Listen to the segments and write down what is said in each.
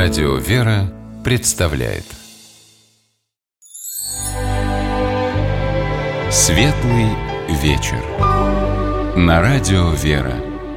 Радио «Вера» представляет Светлый вечер на Радио «Вера».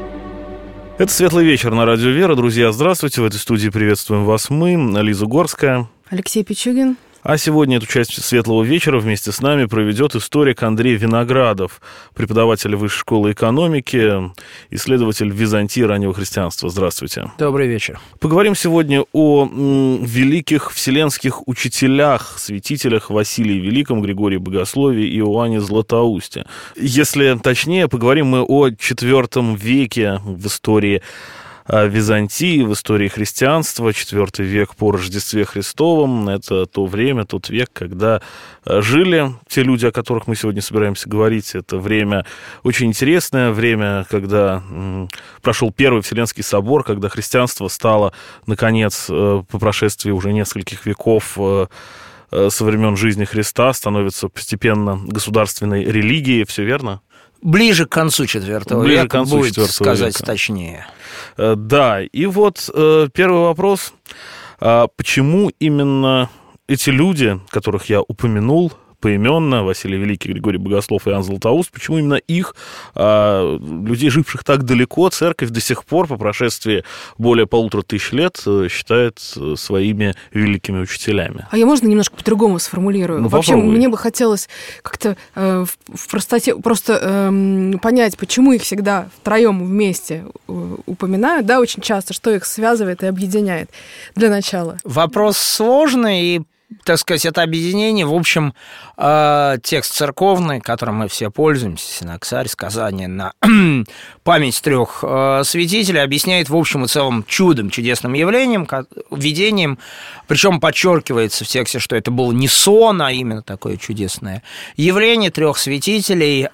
Это «Светлый вечер» на Радио «Вера». Друзья, здравствуйте. В этой студии приветствуем вас мы, Лиза Горская, Алексей Пичугин. А сегодня эту часть «Светлого вечера» вместе с нами проведет историк Андрей Виноградов, преподаватель Высшей школы экономики, исследователь Византии раннего христианства. Здравствуйте. Добрый вечер. Поговорим сегодня о великих вселенских учителях, святителях Василии Великом, Григории Богослове и Иоанне Златоусте. Если точнее, поговорим мы о IV веке в истории Византии, в истории христианства, IV век по Рождестве Христовом. Это то время, тот век, когда жили те люди, о которых мы сегодня собираемся говорить. Это время очень интересное, время, когда прошел Первый Вселенский собор, когда христианство стало, наконец, по прошествии уже нескольких веков со времен жизни Христа, становится постепенно государственной религией. Все верно? Ближе к концу IV века, будет сказать точнее. Да, и вот первый вопрос. Почему именно эти люди, которых я упомянул поименно, Василий Великий, Григорий Богослов и Иоанн Златоуст, почему именно их, людей, живших так далеко, церковь до сих пор, по прошествии более 1500 лет, считает своими великими учителями? А я можно немножко по-другому сформулирую? Ну, вообще, попробуй. Мне бы хотелось как-то в простоте просто понять, почему их всегда втроем вместе упоминают, да, очень часто, что их связывает и объединяет для начала. Вопрос сложный, и, так сказать, это объединение, в общем, текст церковный, которым мы все пользуемся, Синоксарь, сказание на память трех святителей, объясняет в общем и целом чудом, чудесным явлением, видением, причем подчеркивается в тексте, что это был не сон, а именно такое чудесное явление трех святителей,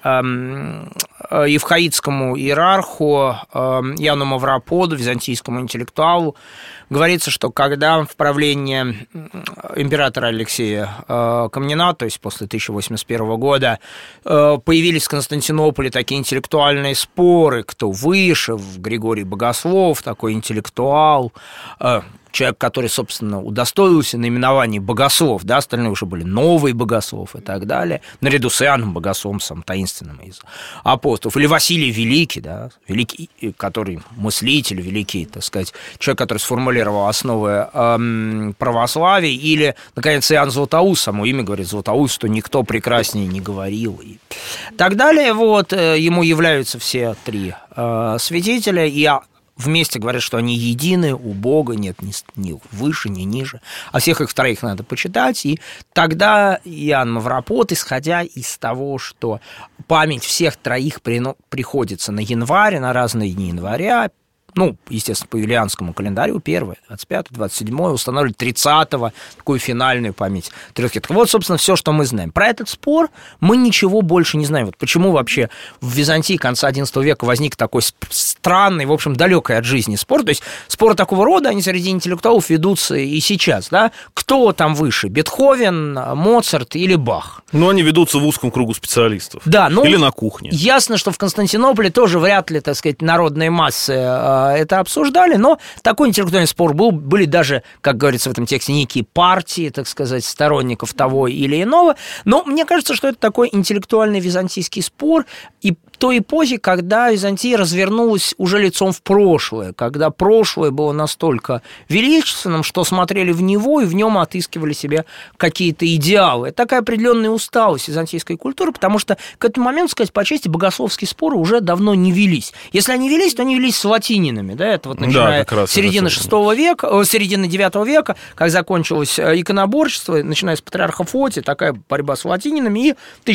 евхаидскому иерарху Иоанну Мавроподу, византийскому интеллектуалу. Говорится, что когда в правлении императора Алексея Комнена, то есть после 1081 года, появились в Константинополе такие интеллектуальные споры, кто выше, Григорий Богослов, такой интеллектуал, человек, который, собственно, удостоился наименования богослов, да, остальные уже были новый богослов и так далее, наряду с Иоанном Богословом, самым таинственным из апостолов, или Василий Великий, да, великий, который мыслитель, великий, так сказать, человек, который сформулировал основы православия, или, наконец, Иоанн Златоуст, само имя говорит Златоуст, что никто прекраснее не говорил, и так далее. Вот, ему являются все три святителя, и вместе говорят, что они едины, у Бога нет ни выше, ни ниже, а всех их троих надо почитать, и тогда Иоанн Мавропод, исходя из того, что память всех троих приходится на январь, на разные дни января, ну, естественно, по юлианскому календарю, 1, 25, 27, устанавливают 30-го, такую финальную память трех лет. Вот, собственно, все, что мы знаем. Про этот спор мы ничего больше не знаем. Вот почему вообще в Византии конца XI века возник такой странный, в общем, далекий от жизни спор. То есть споры такого рода, они среди интеллектуалов ведутся и сейчас, да? Кто там выше, Бетховен, Моцарт или Бах? Ну, они ведутся в узком кругу специалистов. Да, ну, или на кухне. Ясно, что в Константинополе тоже вряд ли, так сказать, народные массы это обсуждали, но такой интеллектуальный спор был. Были даже, как говорится в этом тексте, некие партии, так сказать, сторонников того или иного. Но мне кажется, что это такой интеллектуальный византийский спор и той эпохи, когда Византия развернулась уже лицом в прошлое, когда прошлое было настолько величественным, что смотрели в него и в нем отыскивали себе какие-то идеалы. Это такая определенная усталость византийской культуры, потому что к этому моменту, сказать по чести, богословские споры уже давно не велись. Если они велись, то они велись с латининами, да, это вот начиная с середины VI века, середины IX века, как закончилось иконоборчество, начиная с патриарха Фотия, такая борьба с латининами, и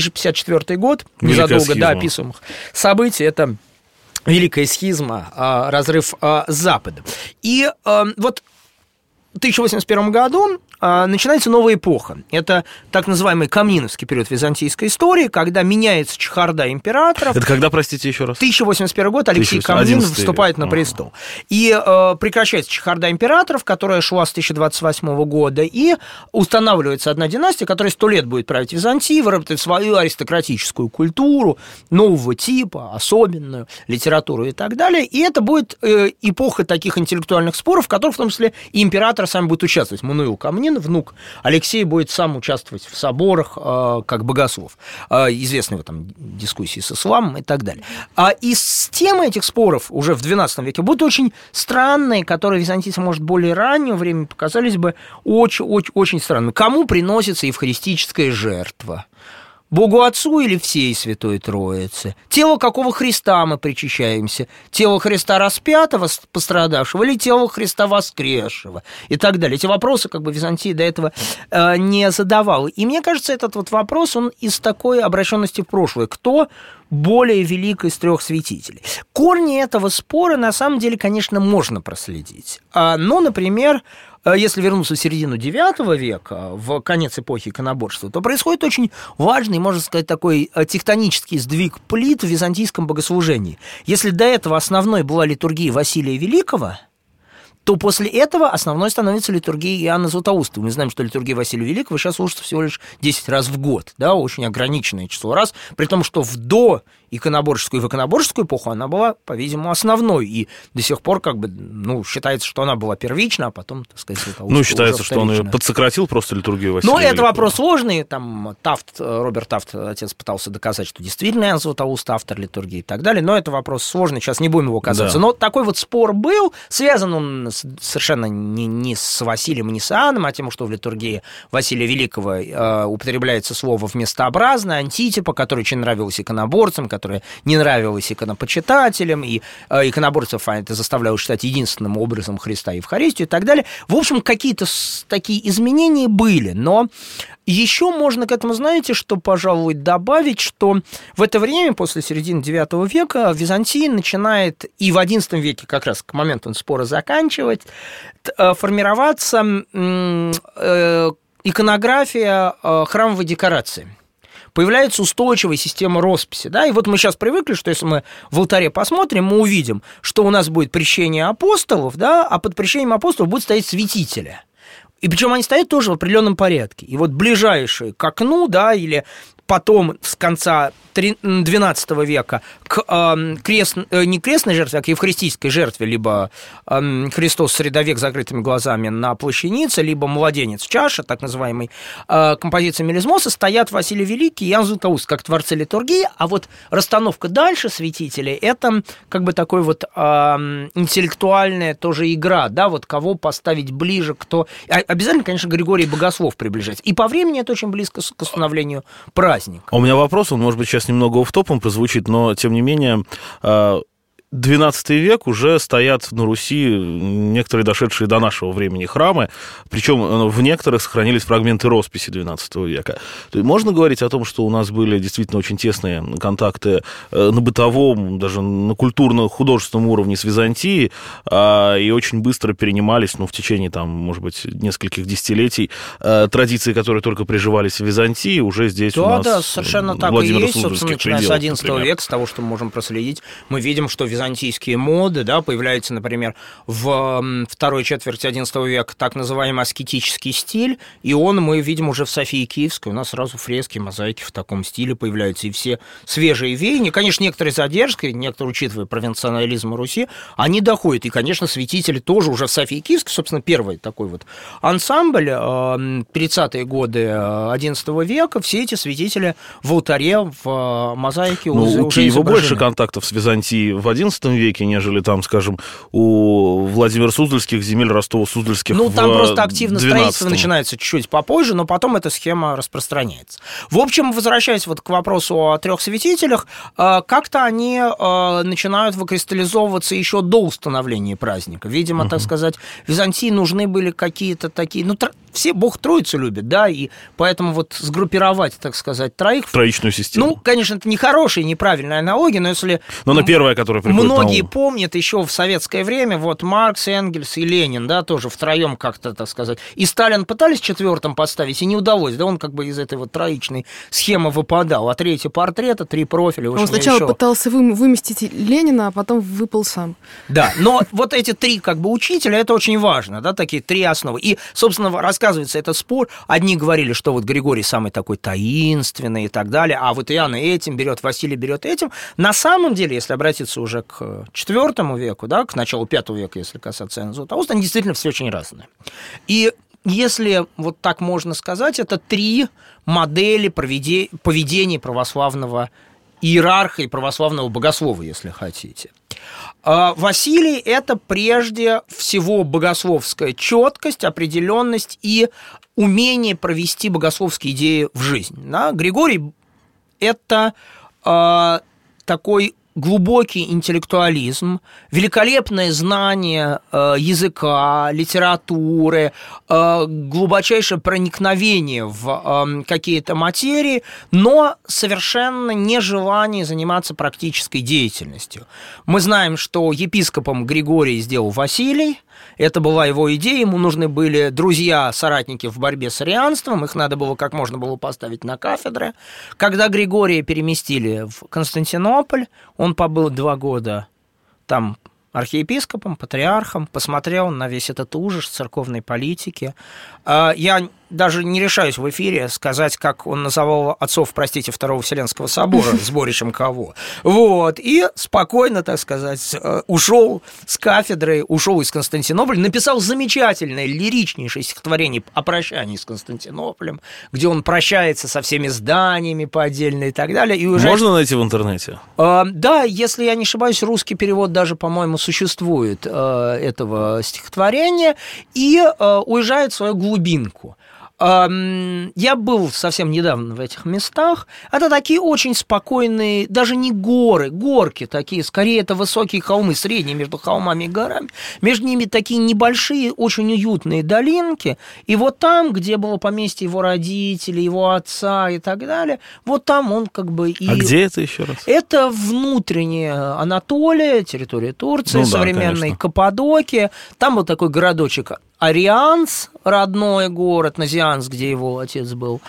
1054 год, незадолго до описываемых событий, это Великая схизма, разрыв с Западом. И вот в 1081 году начинается новая эпоха. Это так называемый Комниновский период византийской истории, когда меняется чехарда императоров. Это когда, простите, еще раз? 1081 год Алексей Комнин вступает на престол. И прекращается чехарда императоров, которая шла с 1028 года, и устанавливается одна династия, которая 100 лет будет править Византией, выработает свою аристократическую культуру, нового типа, особенную литературу и так далее. И это будет эпоха таких интеллектуальных споров, в которых, в том числе, и император сам будет участвовать. Мануил Комнин, внук Алексей, будет сам участвовать в соборах как богослов. Известны его там дискуссии с исламом и так далее. И темы этих споров уже в XII веке будут очень странные, которые византийцам, может, более раннего времени показались бы очень странными. Кому приносится евхаристическая жертва? Богу Отцу или всей Святой Троице? Тело какого Христа мы причащаемся? Тело Христа распятого, пострадавшего, или тело Христа воскресшего? И так далее. Эти вопросы как бы Византия до этого не задавала. И мне кажется, этот вот вопрос, он из такой обращенности в прошлое. Кто более велик из трех святителей? Корни этого спора, на самом деле, конечно, можно проследить. Но, например, если вернуться в середину IX века, в конец эпохи иконоборчества, то происходит очень важный, можно сказать, такой тектонический сдвиг плит в византийском богослужении. Если до этого основной была литургия Василия Великого, то после этого основной становится литургия Иоанна Златоуста. Мы знаем, что литургия Василия Великого сейчас служится всего лишь 10 раз в год, да, очень ограниченное число раз, при том, что в доиконоборческую и в иконоборческую эпоху она была, по-видимому, основной, и до сих пор как бы, считается, что она была первична, а потом, так сказать, Златоуста считается, что он ее подсократил просто литургию Василия Великого. Это вопрос сложный, там Роберт Тафт, отец, пытался доказать, что действительно Иоанн Златоуст автор литургии и так далее, но это вопрос сложный, сейчас не будем его касаться. Да. Но такой вот спор был, связан он совершенно не с Василием и не с Иоанном, а тем, что в литургии Василия Великого употребляется слово вместообразное, антитипа, которое очень нравилось иконоборцам, которое не нравилось иконопочитателям, и иконоборцев это заставляло считать единственным образом Христа Евхаристию и так далее. В общем, какие-то такие изменения были, но еще можно к этому, знаете, что, пожалуй, добавить, что в это время, после середины IX века, Византия начинает, и в XI веке, как раз к моменту спора заканчивать, формироваться иконография храмовой декорации. Появляется устойчивая система росписи. Да? И вот мы сейчас привыкли, что если мы в алтаре посмотрим, мы увидим, что у нас будет прещение апостолов, да, а под прещением апостолов будут стоять святители. И причем они стоят тоже в определенном порядке. И вот ближайшие к окну, да, или потом с конца XII века к не крестной жертве, а к евхаристической жертве, либо Христос средовек с закрытыми глазами на плащанице, либо младенец в чаше, так называемой композиции мелизмоса, стоят Василий Великий и Иоанн Златоуст, как творцы литургии, а вот расстановка дальше святителей, это как бы такой вот интеллектуальная тоже игра, да, вот кого поставить ближе, кто... Обязательно, конечно, Григорий Богослов приближается. И по времени это очень близко к установлению праздника. А у меня вопрос, он, может быть, сейчас немного офф-топом прозвучит, но, тем не менее, XII век уже стоят на Руси некоторые дошедшие до нашего времени храмы, причем в некоторых сохранились фрагменты росписи XII века. То есть можно говорить о том, что у нас были действительно очень тесные контакты на бытовом, даже на культурно-художественном уровне с Византией, и очень быстро перенимались, в течение, может быть, нескольких десятилетий, традиции, которые только приживались в Византии, уже здесь у нас... Да, совершенно так и есть, собственно, начиная с XI века, с того, что мы можем проследить, мы видим, что византийские моды, да, появляются, например, в второй четверти XI века так называемый аскетический стиль, и мы видим уже в Софии Киевской, у нас сразу фрески, мозаики в таком стиле появляются, и все свежие веяния, конечно, некоторые задержкой, некоторые, учитывая провинционализм Руси, они доходят, и, конечно, святители тоже уже в Софии Киевской, собственно, первый такой вот ансамбль, 30-е годы XI века, все эти святители в алтаре, в мозаике уже у Киева больше контактов с Византией в XI веке, нежели там, скажем, у Владимира Суздальских земель, Ростова-Суздальских в там просто активно строительство начинается чуть-чуть попозже, но потом эта схема распространяется. В общем, возвращаясь вот к вопросу о трех святителях, как-то они начинают выкристаллизовываться еще до установления праздника. Видимо, так сказать, Византии нужны были какие-то такие... все Бог Троицу любит, да, и поэтому вот сгруппировать, так сказать, троих... Троичную систему. Конечно, это не хорошая, неправильная аналогия, но если... Но она первая, которая приходит многие помнят еще в советское время, вот Маркс, Энгельс и Ленин, да, тоже втроем как-то, так сказать. И Сталин пытались четвертым подставить, и не удалось, да, он как бы из этой вот троичной схемы выпадал. А 3 портрета, 3 профиля. Он сначала пытался выместить Ленина, а потом выпал сам. Да, но вот эти 3 как бы учителя, это очень важно, да, такие 3 основы. И, собственно, рассказывается этот спор. Одни говорили, что вот Григорий самый такой таинственный и так далее, а вот Иоанн этим берет, Василий берет этим. На самом деле, если обратиться уже к IV веку, да, к началу V века, если касаться Иоанна Златоуста, они действительно все очень разные. И если вот так можно сказать, это 3 модели поведения православного иерарха и православного богослова, если хотите. Василий – это прежде всего богословская четкость, определенность и умение провести богословские идеи в жизнь. Да? Григорий – это такой глубокий интеллектуализм, великолепное знание языка, литературы, глубочайшее проникновение в какие-то материи, но совершенно нежелание заниматься практической деятельностью. Мы знаем, что епископом Григорий сделал Василий. Это была его идея, ему нужны были друзья, соратники в борьбе с арианством, их надо было как можно было поставить на кафедры. Когда Григория переместили в Константинополь, он побыл 2 года там архиепископом, патриархом, посмотрел на весь этот ужас церковной политики. Я даже не решаюсь в эфире сказать, как он называл отцов, простите, Второго Вселенского собора, сборищем кого. Вот. И спокойно, так сказать, ушел с кафедры, ушел из Константинополя, написал замечательное, лиричнейшее стихотворение о прощании с Константинополем, где он прощается со всеми зданиями по отдельно и так далее. И уезжает... Можно найти в интернете? Да, если я не ошибаюсь, русский перевод даже, по-моему, существует этого стихотворения, и уезжает в свою глубинку. Я был совсем недавно в этих местах. Это такие очень спокойные, даже не горы, горки такие, скорее это высокие холмы, средние между холмами и горами. Между ними такие небольшие, очень уютные долинки. И вот там, где было поместье его родителей, его отца и так далее, вот там он как бы и... А где это еще раз? Это внутренняя Анатолия, территория Турции, современной Каппадокия. Там был такой городочек Арианс, родной город, Назианс, где его отец был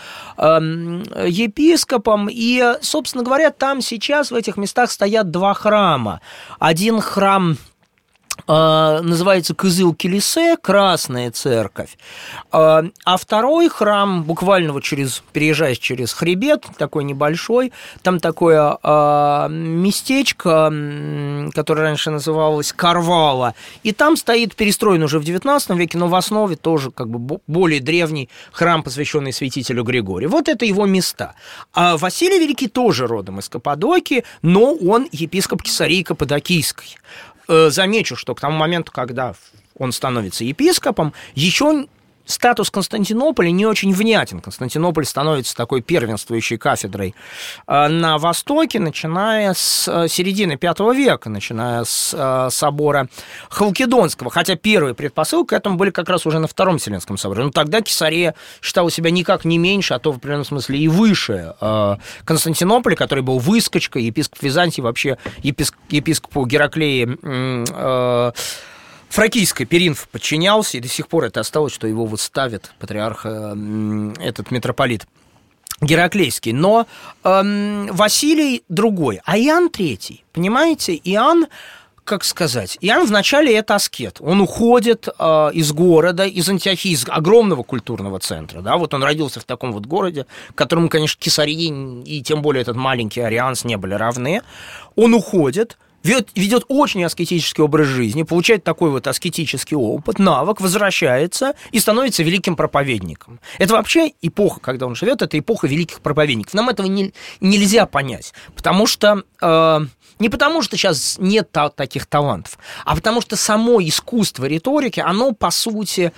епископом. И, собственно говоря, там сейчас в этих местах стоят 2 храма. Один храм называется Кызыл-Килисе, Красная церковь, а второй храм, буквально вот переезжаешь через хребет, такой небольшой, там такое местечко, которое раньше называлось Карвала, и там стоит, перестроен уже в XIX веке, но в основе тоже как бы более древний храм, посвященный святителю Григорию. Вот это его места. А Василий Великий тоже родом из Каппадокии, но он епископ Кесарии Каппадокийской. Замечу, что к тому моменту, когда он становится епископом, еще статус Константинополя не очень внятен. Константинополь становится такой первенствующей кафедрой на Востоке, начиная с середины V века, начиная с собора Халкидонского. Хотя первые предпосылки к этому были как раз уже на Втором Вселенском соборе. Но тогда Кесария считала себя никак не меньше, а то в определенном смысле и выше Константинополя, который был выскочкой, епископ Византии, вообще епископу Гераклеи Фракийской Перинф подчинялся, и до сих пор это осталось, что его вот ставит патриарх, этот митрополит Гераклейский. Но Василий другой, а Иоанн III, понимаете, Иоанн, как сказать, Иоанн вначале это аскет, он уходит из города, из Антиохии, из огромного культурного центра, да, вот он родился в таком вот городе, которому, конечно, Кесарии и тем более этот маленький Арианс не были равны, он уходит, ведет очень аскетический образ жизни, получает такой вот аскетический опыт, навык, возвращается и становится великим проповедником. Это вообще эпоха, когда он живет, это эпоха великих проповедников. Нам этого нельзя понять, потому что... Не потому, что сейчас нет таких талантов, а потому что само искусство риторики, оно, по сути,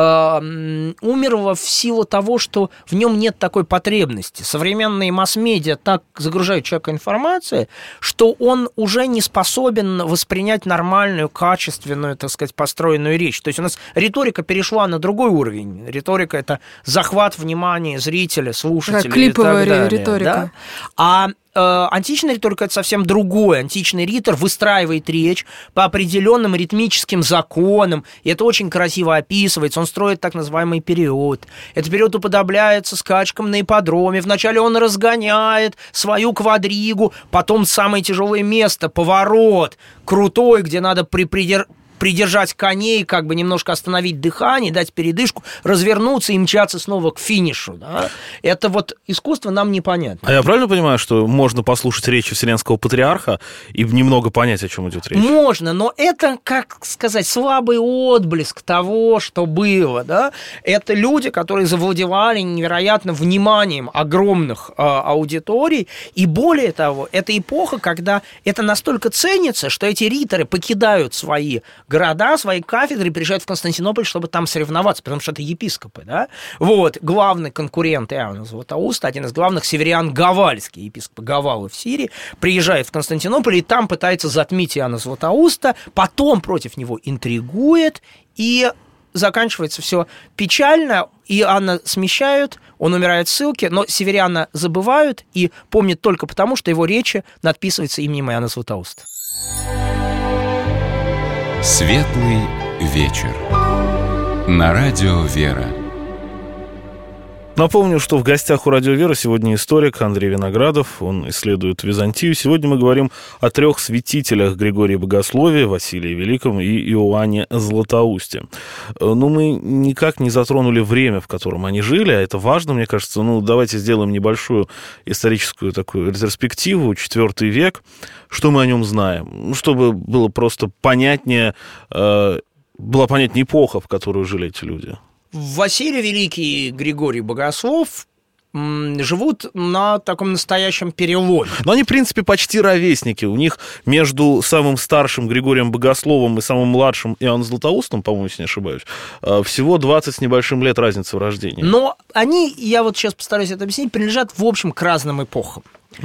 умерло в силу того, что в нем нет такой потребности. Современные масс-медиа так загружают человека информацией, что он уже не способен воспринять нормальную, качественную, так сказать, построенную речь. То есть у нас риторика перешла на другой уровень. Риторика – это захват внимания зрителя, слушателя и так далее. Клиповая риторика. Да? А античная риторика – это совсем другое. Античный ритор выстраивает речь по определенным ритмическим законам, и это очень красиво описывается. Он строит так называемый период. Этот период уподобляется скачкам на ипподроме. Вначале он разгоняет свою квадригу, потом самое тяжелое место – поворот, крутой, где надо придержать коней, как бы немножко остановить дыхание, дать передышку, развернуться и мчаться снова к финишу. Да? Это вот искусство нам непонятно. А я правильно понимаю, что можно послушать речи Вселенского Патриарха и немного понять, о чем идет речь? Можно, но это, как сказать, слабый отблеск того, что было. Да? Это люди, которые завладевали невероятно вниманием огромных аудиторий, и более того, это эпоха, когда это настолько ценится, что эти риторы покидают свои города, свои кафедры, приезжают в Константинополь, чтобы там соревноваться, потому что это епископы, да? Вот, главный конкурент Иоанна Златоуста, один из главных северян Гавальский, епископ Гавалы в Сирии, приезжает в Константинополь и там пытается затмить Иоанна Златоуста, потом против него интригует, и заканчивается все печально, Иоанна смещают, он умирает в ссылке, но северяна забывают и помнят только потому, что его речи надписываются именем Иоанна Златоуста. Светлый вечер. На радио «Вера». Напомню, что в гостях у «Радио Вера» сегодня историк Андрей Виноградов. Он исследует Византию. Сегодня мы говорим о 3 святителях: Григории Богослове, Василии Великом и Иоанне Златоусте. Но мы никак не затронули время, в котором они жили, а это важно, мне кажется. Давайте сделаем небольшую историческую такую ретроспективу. 4 век. Что мы о нем знаем? Чтобы было просто понятнее, была понятнее эпоха, в которую жили эти люди. Василий Великий и Григорий Богослов живут на таком настоящем переломе. Но они, в принципе, почти ровесники. У них между самым старшим Григорием Богословом и самым младшим Иоанном Златоустом, по-моему, если не ошибаюсь, всего 20 с небольшим лет разницы в рождении. Но они, я вот сейчас постараюсь это объяснить, принадлежат, в общем, к разным эпохам.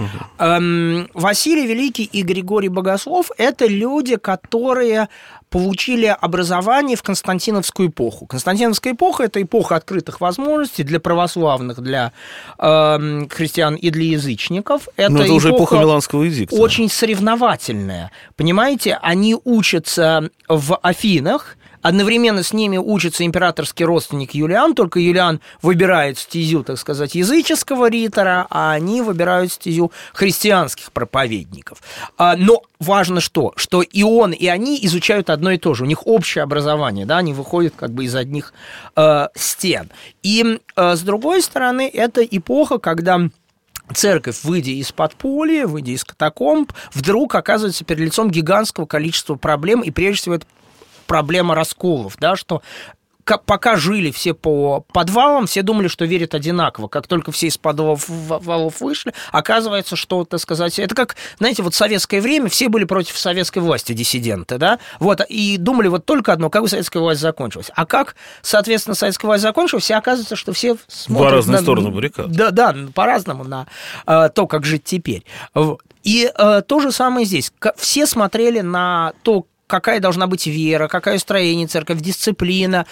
Василий Великий и Григорий Богослов – это люди, которые получили образование в Константиновскую эпоху. Константиновская эпоха – это эпоха открытых возможностей для православных, для христиан и для язычников. Это уже эпоха Миланского эдикта. Очень соревновательная. Понимаете, они учатся в Афинах, одновременно с ними учится императорский родственник Юлиан, только Юлиан выбирает стезю, так сказать, языческого ритора, а они выбирают стезю христианских проповедников. Но важно что и он, и они изучают одно и то же, у них общее образование, да, они выходят как бы из одних стен. И с другой стороны, это эпоха, когда церковь, выйдя из подполья, выйдя из катакомб, вдруг оказывается перед лицом гигантского количества проблем, и прежде всего это проблема расколов, да, что пока жили все по подвалам, все думали, что верят одинаково. Как только все из подвалов вышли, оказывается, что, так сказать, это как, знаете, вот в советское время все были против советской власти, диссиденты, да, вот, и думали вот только одно, как бы советская власть закончилась. А как, соответственно, советская власть закончилась, все оказывается, что все смотрят... По разные стороны баррикад. Да, по-разному на то, как жить теперь. И то же самое здесь. Все смотрели на то, какая должна быть вера, какое строение церковь, дисциплина,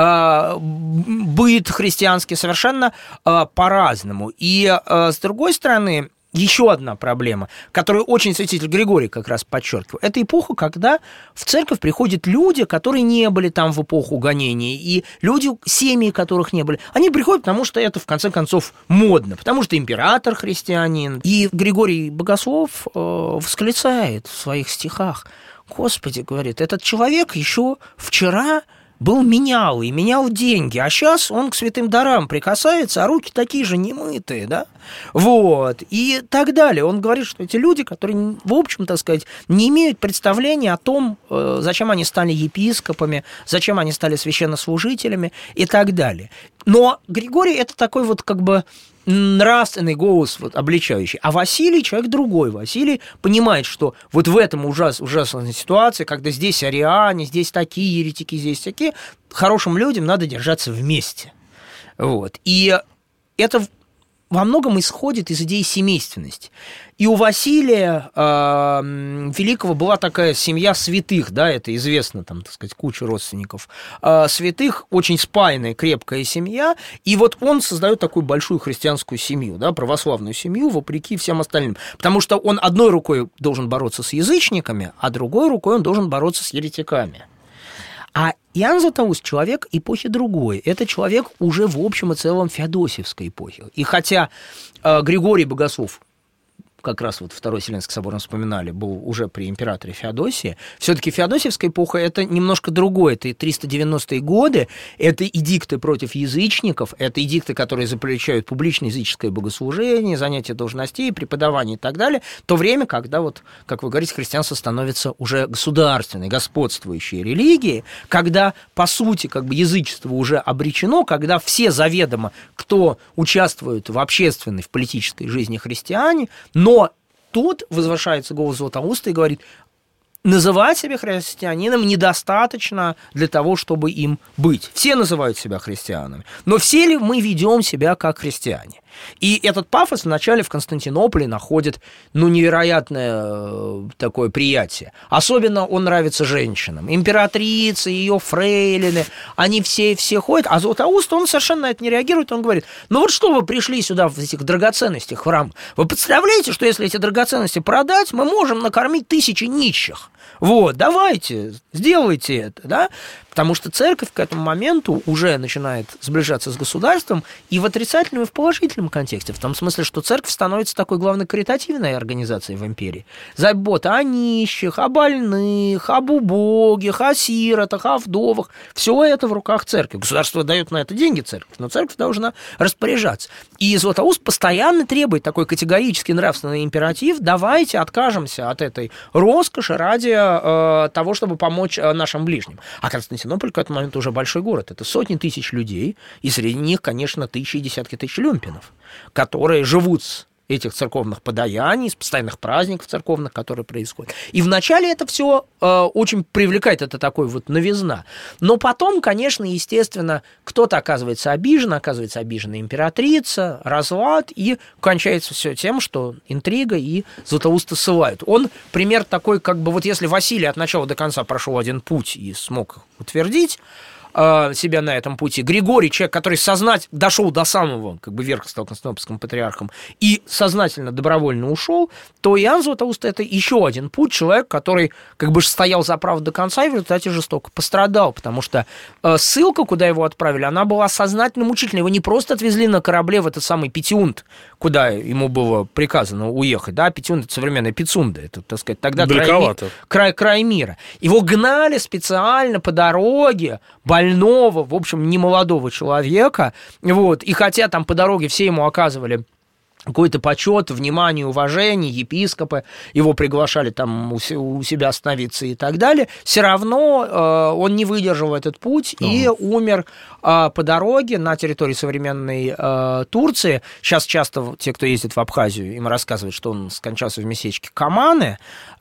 быт христианский совершенно по-разному. И, с другой стороны, еще одна проблема, которую очень святитель Григорий как раз подчеркивал, это эпоха, когда в церковь приходят люди, которые не были там в эпоху гонений, и люди, семьи которых не были. Они приходят, потому что это, в конце концов, модно, потому что император христианин. И Григорий Богослов восклицает в своих стихах: «Господи, — говорит, — этот человек еще вчера был менялый, менял деньги, а сейчас он к святым дарам прикасается, а руки такие же немытые, да? Вот, и так далее». Он говорит, что эти люди, которые, в общем, так сказать, не имеют представления о том, зачем они стали епископами, зачем они стали священнослужителями и так далее. Но Григорий – это такой вот как бы нравственный голос, вот, обличающий. А Василий человек другой. Василий понимает, что вот в этом ужасной ситуации, когда здесь ариане, здесь такие еретики, здесь такие, хорошим людям надо держаться вместе. Вот. И это во многом исходит из идеи семейственности. И у Василия Великого была такая семья святых, да, это известно, там, так сказать, куча родственников святых, очень спаянная, крепкая семья, и вот он создает такую большую христианскую семью, да, православную семью, вопреки всем остальным, потому что он одной рукой должен бороться с язычниками, а другой рукой он должен бороться с еретиками. А Иоанн Златоуст – человек эпохи другой. Это человек уже в общем и целом феодосиевской эпохи. И хотя Григорий Богослов, как раз вот Второй Вселенский собор мы вспоминали, был уже при императоре Феодосии, все-таки феодосиевская эпоха – это немножко другое. Это 390-е годы, это эдикты против язычников, это эдикты, которые запрещают публичное языческое богослужение, занятие должностей, преподавание и так далее. То время, когда, вот, как вы говорите, христианство становится уже государственной, господствующей религией, когда, по сути, как бы язычество уже обречено, когда все заведомо, кто участвует в общественной, в политической жизни христиане, но тут возвышается голос Златоуста и говорит: называть себя христианином недостаточно для того, чтобы им быть. Все называют себя христианами, но все ли мы ведем себя как христиане? И этот пафос вначале в Константинополе находит, невероятное такое приятие. Особенно он нравится женщинам. Императрицы, ее фрейлины, они все ходят. А Златоуст, он совершенно на это не реагирует. Он говорит: ну вот что вы пришли сюда в этих драгоценностях в храм? Вы представляете, что если эти драгоценности продать, мы можем накормить 1000 нищих? Вот, давайте, сделайте это, да? Потому что церковь к этому моменту уже начинает сближаться с государством и в отрицательном, и в положительном контексте. В том смысле, что церковь становится такой главной каритативной организацией в империи. Забота о нищих, о больных, об убогих, о сиротах, о вдовах. Все это в руках церкви. Государство дает на это деньги церковь, но церковь должна распоряжаться. И Златоуст постоянно требует такой категорический нравственный императив: давайте откажемся от этой роскоши ради того, чтобы помочь нашим ближним. А Константинополь к этому моменту уже большой город. Это сотни тысяч людей, и среди них, конечно, тысячи и десятки тысяч люмпинов, которые живут с этих церковных подаяний, с постоянных праздников церковных, которые происходят. И вначале это все очень привлекает, это такой вот новизна. Но потом, конечно, естественно, кто-то оказывается обижена императрица, разлад, и кончается все тем, что интрига, и Златоуста ссылают. Он пример такой, как бы вот если Василий от начала до конца прошел один путь и смог утвердить себя на этом пути, Григорий, человек, который дошел до самого, как бы, верха, стал константинопольским патриархом и сознательно, добровольно ушел, то Иоанн Златоуст — это еще один путь, человек, который как бы стоял за правду до конца и в результате жестоко пострадал, потому что ссылка, куда его отправили, она была сознательно мучительной. Его не просто отвезли на корабле в этот самый Петиунд, куда ему было приказано уехать, да, Петиунд — это современная Пицунда, это, так сказать, тогда край мира. Его гнали специально по дороге, больного, в общем, немолодого человека, вот, и хотя там по дороге все ему оказывали какой-то почет, внимание, уважение, епископы его приглашали там у себя остановиться и так далее, все равно он не выдержал этот путь и умер по дороге на территории современной Турции. Сейчас часто те, кто ездит в Абхазию, им рассказывают, что он скончался в местечке Каманы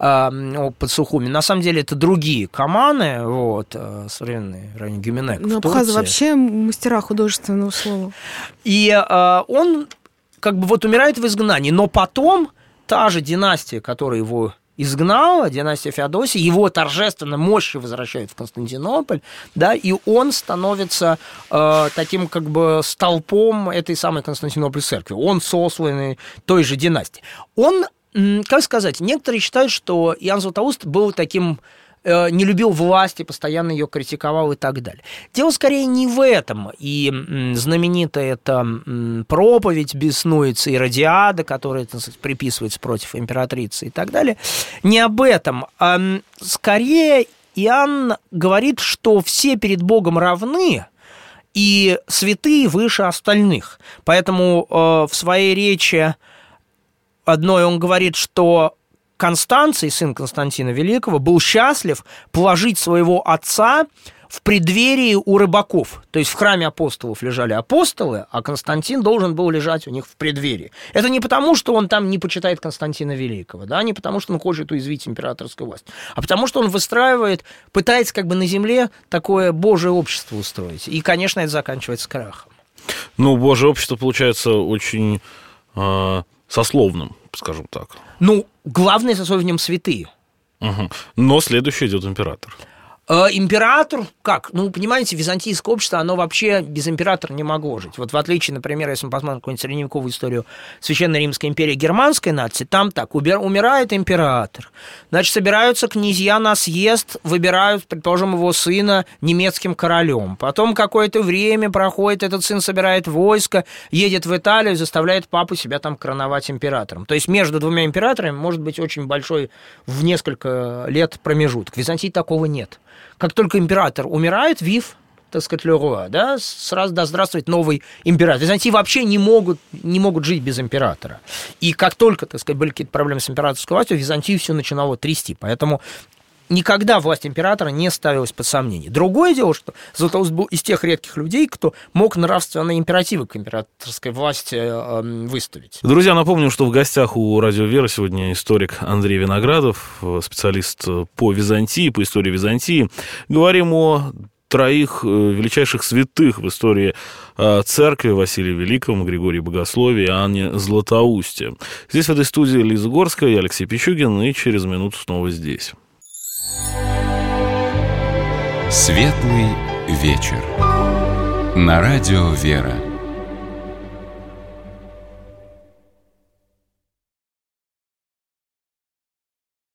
под Сухуми. На самом деле это другие Каманы, вот, современные районе Гюменек. Но абхазы вообще мастера художественного слова. И он как бы вот умирает в изгнании, но потом та же династия, которая его изгнала, династия Феодосии, его торжественно мощью возвращают в Константинополь, да, и он становится таким как бы столпом этой самой Константинопольской церкви. Он сосланный той же династии. Он, как сказать, некоторые считают, что Иоанн Златоуст был таким, не любил власти, постоянно ее критиковал и так далее. Дело скорее не в этом. И знаменитая эта проповедь беснуется, Иродиада, которая, так сказать, приписывается против императрицы и так далее, не об этом. Скорее Иоанн говорит, что все перед Богом равны, и святые выше остальных. Поэтому в своей речи одной он говорит, что Констанций, сын Константина Великого, был счастлив положить своего отца в преддверии у рыбаков. То есть в храме апостолов лежали апостолы, а Константин должен был лежать у них в преддверии. Это не потому, что он там не почитает Константина Великого, да, не потому, что он хочет уязвить императорскую власть, а потому, что он пытается как бы на земле такое божие общество устроить. И, конечно, это заканчивается крахом. Ну, Божье общество получается очень сословным, скажем так. Ну, главное сословие в нем святые. Угу. Но следующий идет император. Император, как? Ну, понимаете, византийское общество, оно вообще без императора не могло жить. Вот в отличие, например, если мы посмотрим какую-нибудь средневековую историю Священной Римской империи германской нации, там так, умирает император, значит, собираются князья на съезд, выбирают, предположим, его сына немецким королем. Потом какое-то время проходит, этот сын собирает войско, едет в Италию и заставляет папу себя там короновать императором. То есть между двумя императорами может быть очень большой в несколько лет промежуток. В Византии такого нет. Как только император умирает, вив, так сказать, le roi, да, сразу да здравствует новый император. Византии вообще не могут жить без императора. И как только, так сказать, были какие-то проблемы с императорской властью, Византию все начинало трясти. Поэтому никогда власть императора не ставилась под сомнение. Другое дело, что Златоуст был из тех редких людей, кто мог нравственные императивы к императорской власти выставить. Друзья, напомню, что в гостях у Радио Вера сегодня историк Андрей Виноградов, специалист по Византии, по истории Византии. Говорим о троих величайших святых в истории церкви: Василии Великом, Григории Богословии и Анне Златоусте. Здесь в этой студии Лиза Горская, я Алексей Пичугин, и через минуту снова здесь. Светлый вечер. На радио «Вера».